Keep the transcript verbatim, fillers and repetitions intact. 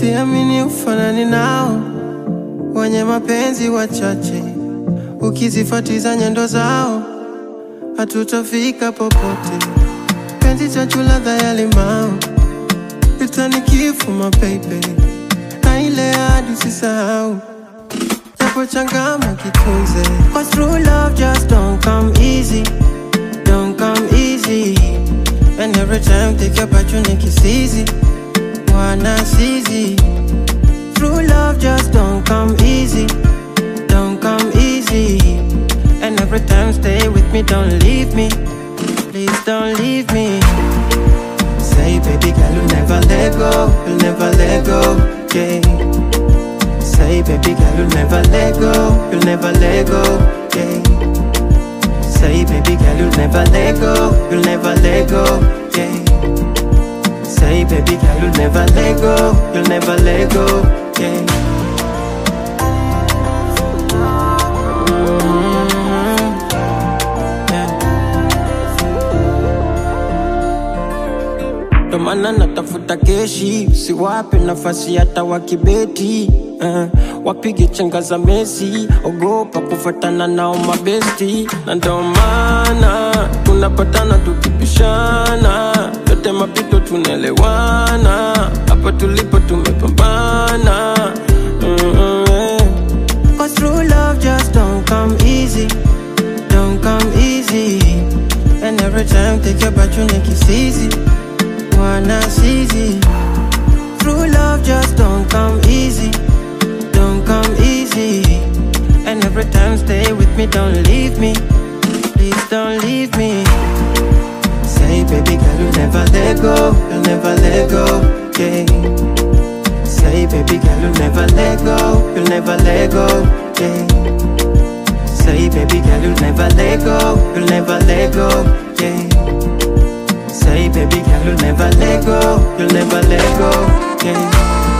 Siamini ufanani nao, wenye mapenzi wachache. Ukizifatiza nyendo zao, hatutafika popote. Penzi chachu ladha ya limao, itanikifu my baby. Na ile hadi usisahau, japo changama kitunze. Cause true love just don't come easy, don't come easy. And every time take your opportunity it's easy, wanna seize. True love just don't come easy, don't come easy. And every time stay with me, don't leave me, please don't leave me. Say baby girl you'll never let go, you'll never let go, yeah. Say baby girl you'll never let go, you'll never let go, yeah. Say baby girl you'll never let go, you'll never let go, yeah. Say baby girl you'll never let go, you'll never let go, yeah. Mm-hmm. Yeah. Ndo maana natafuta keshi, si wape nafasi hata wakibeti. Uh, wapige chenga za Messi, ogopa kufatana nao mabesti. Na ndo maana tunapatana tukipishana, yote mapito tunelewana, hapa tulipo tumepambana. Mm-hmm, yeah. Cause true love just don't come easy, don't come easy. And every time take your opportunity it's easy, wanna seize. True love just don't come easy, don't come easy. And every time stay with me, don't leave me, please don't leave me. Say baby girl you'll never let go, you'll never let go, yeah. Say baby girl you'll never let go, you'll never let go, yeah. Say baby girl you'll never let go, you'll never let go, yeah. Say baby girl you'll never let go, you'll never let go, yeah.